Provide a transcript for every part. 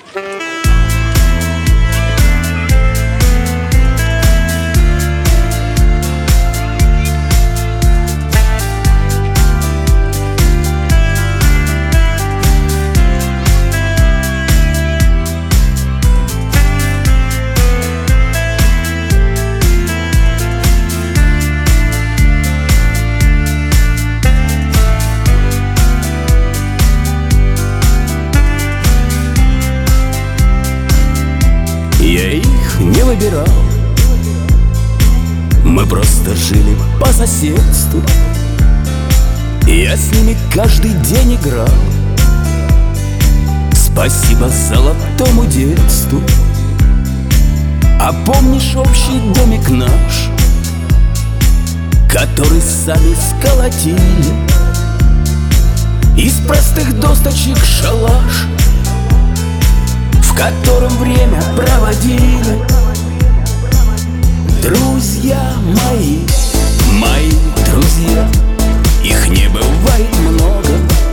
Я их не выбирал, мы просто жили по соседству. Я с ними каждый день играл. Спасибо золотому детству. А помнишь общий домик наш, который сами сколотили? Из простых досточек шалаш, в котором время проводили. Друзья мои, мои друзья, их не бывает много,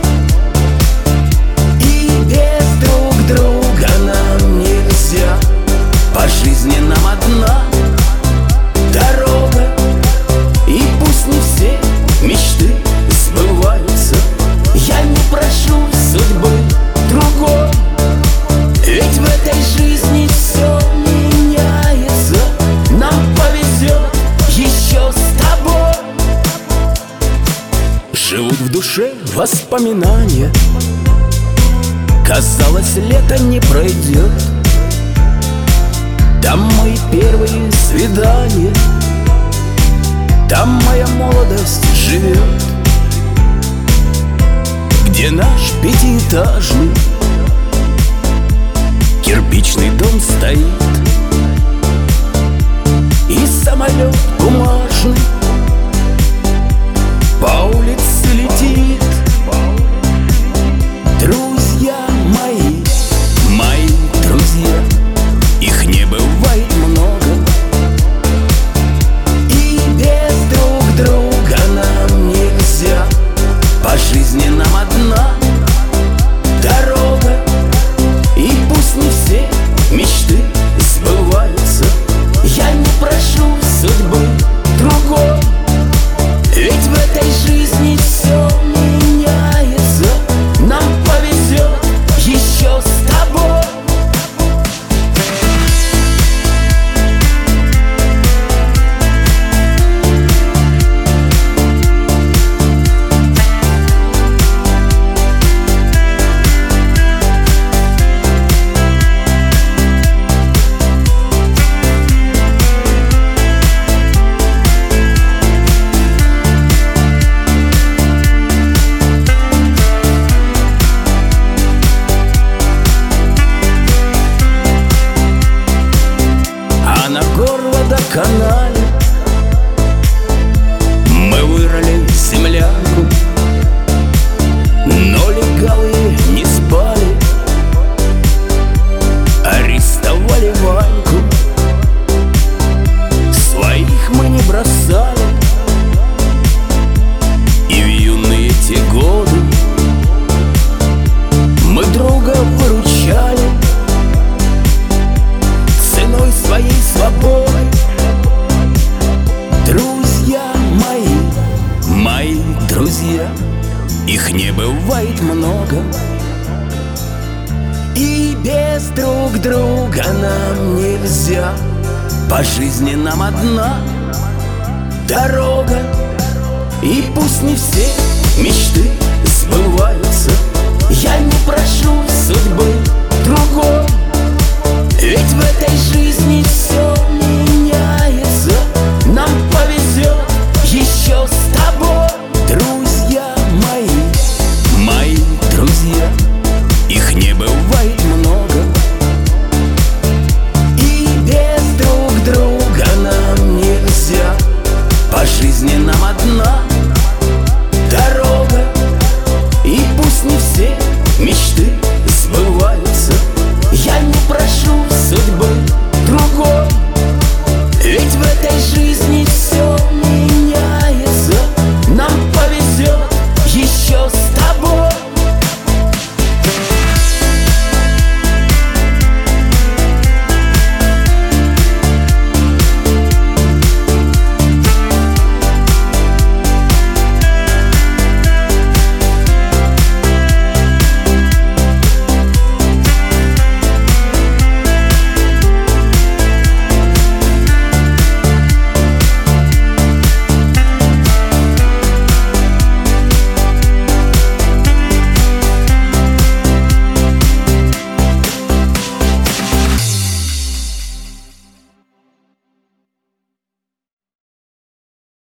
и без друг друга нам нельзя. По жизни нам одна дорога, и пусть не все мечты сбываются, я не прошу судьбы другой. Ведь в этой жизни все меняется, нам повезет еще с тобой. Живут в душе воспоминания, казалось, лето не пройдет. Там мои первые свидания, там моя молодость живет, где наш пятиэтажный кирпичный дом стоит, и самолет бумажный по улице летит. Друзья мои, мои друзья, их не бывает много, и без друг друга нам нельзя. По жизни нам одна дорога, и пусть не все мечты сбываются, я не прошу судьбы другой. Ведь в этой жизни все меняется, нам повезет еще с тобой. На горло-канале мы вырыли землянку, но легавые не спали, арестовали Ваньку. Своих мы не бросали, и в юные те годы мы друга выручали ценой своей свободы. Друзья мои, мои друзья, их не бывает много, и без друг друга нам нельзя. По жизни нам одна дорога, и пусть не все мечты сбываются, я не прошу